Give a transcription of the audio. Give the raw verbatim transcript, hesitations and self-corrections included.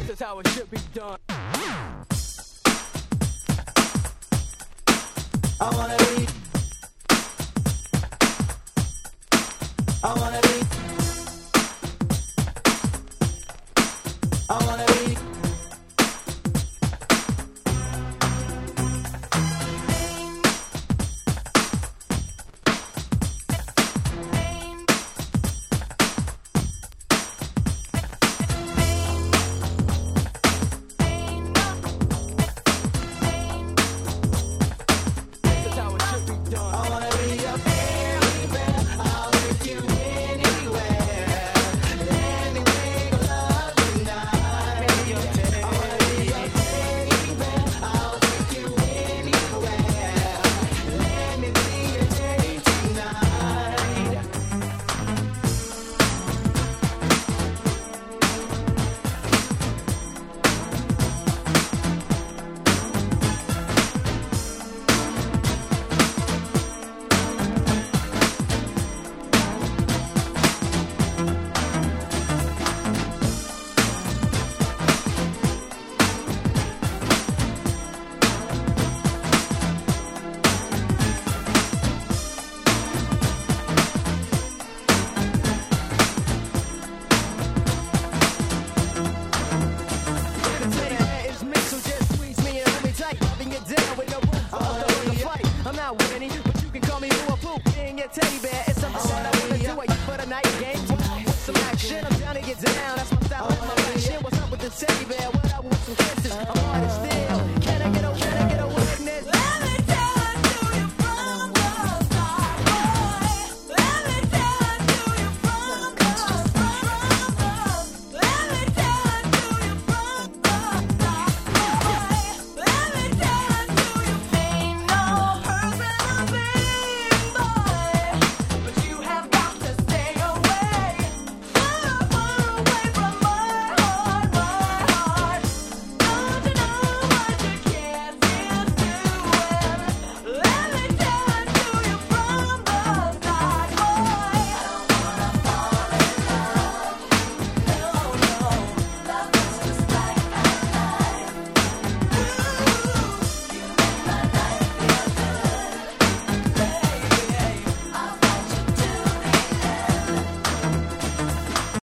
is how it should be done. I wanna be. I wanna be. I wanna be. I'm not winning, but you can call me who a poop. Being your teddy bear is something that I wanna do. Are you for the night game? With some action, I'm down to get down. That's my style, that's my passion. What's up with this teddy bear? What up with some kids?